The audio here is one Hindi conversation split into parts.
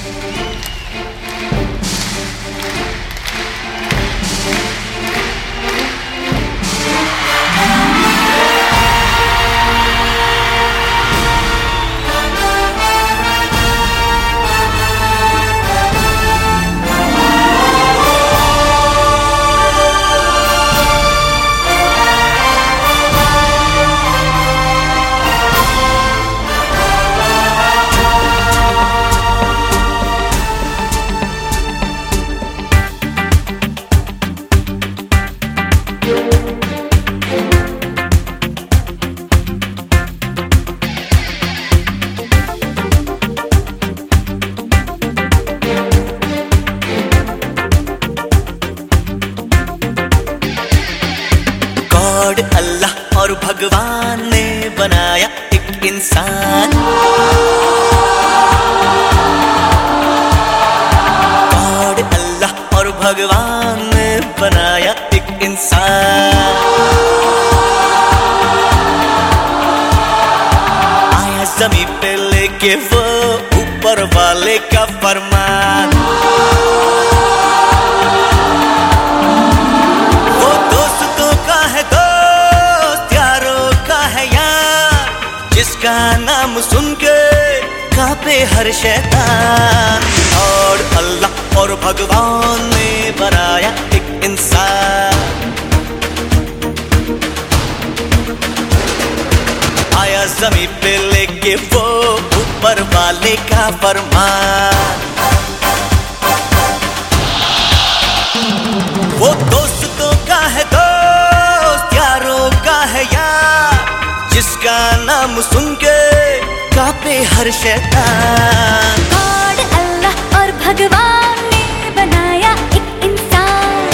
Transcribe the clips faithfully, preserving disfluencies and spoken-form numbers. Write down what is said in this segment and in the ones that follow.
गॉड अल्लाह और भगवान ने बनाया एक इंसान। गॉड अल्लाह और भगवान ने बनाया एक इंसान। आया ज़मीन पे लेके वो ऊपर वाले का फरमान। जिसका नाम सुन के कांपे हर शैतान। और अल्लाह और भगवान ने बनाया एक इंसान। आया ज़मीन पे लेके वो ऊपर वाले का फरमान। वो दोस्तों का है दोस्त, यारों का है यार, जिसका नाम सुन के कांपे हर शैतान। गॉड अल्लाह और भगवान ने बनाया एक इंसान।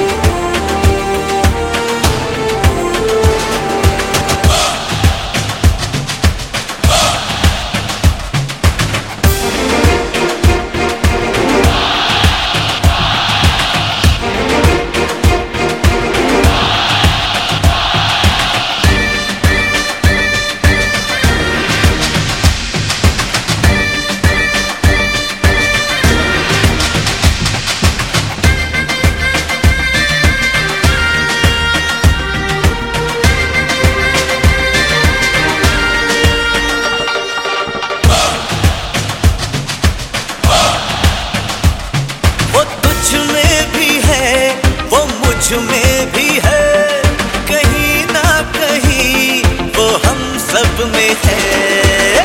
मुझ में भी है, कहीं ना कहीं वो हम सब में है।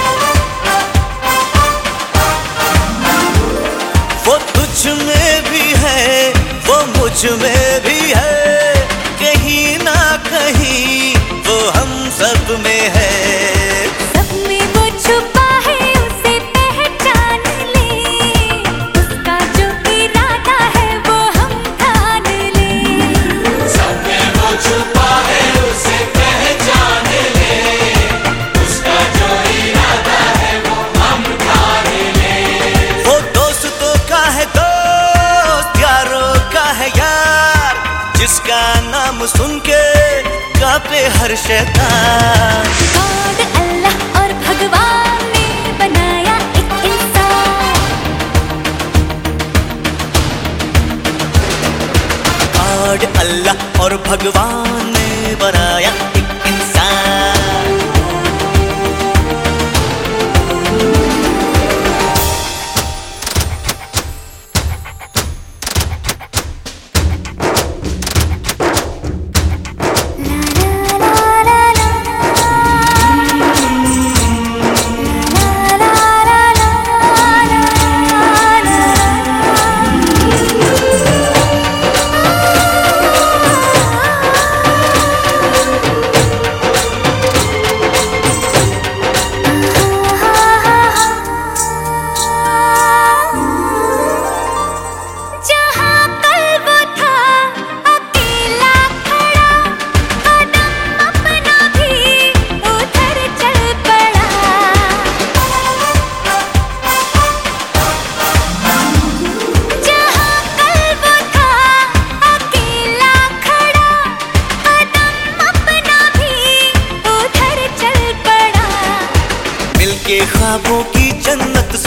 वो तुझ में भी है, वो मुझ में भी है, कहीं ना कहीं वो हम सब में है। सब में वो छुपा है, उसे पहचान ले, उसका जो इरादा है वो हम ठान ले। सब में वो छुपा है, उसे पहचान ले, उसका जो इरादा है वो हम ठान ले। वो दोस्तों का है दोस्त, यारों का है यार, जिसका नाम सुन के कांपे हर शैतान। गॉड अल्लाह और भगवान ने बनाया एक इंसान। गॉड अल्लाह और भगवान ने बनाया एक इंसान।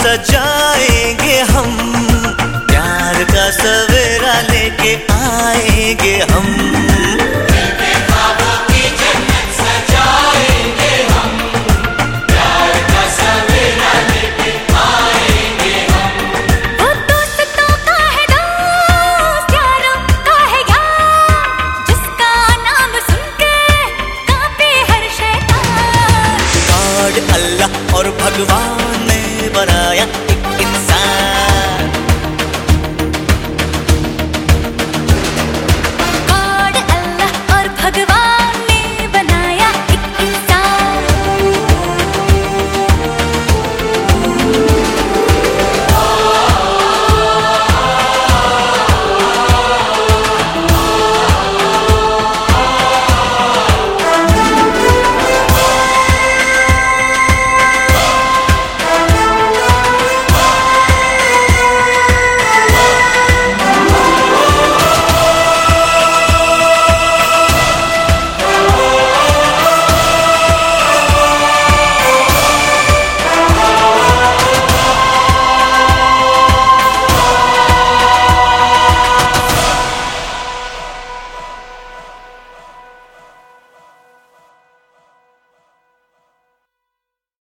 सजाएंगे हम, प्यार का सवेरा लेके आएंगे हम।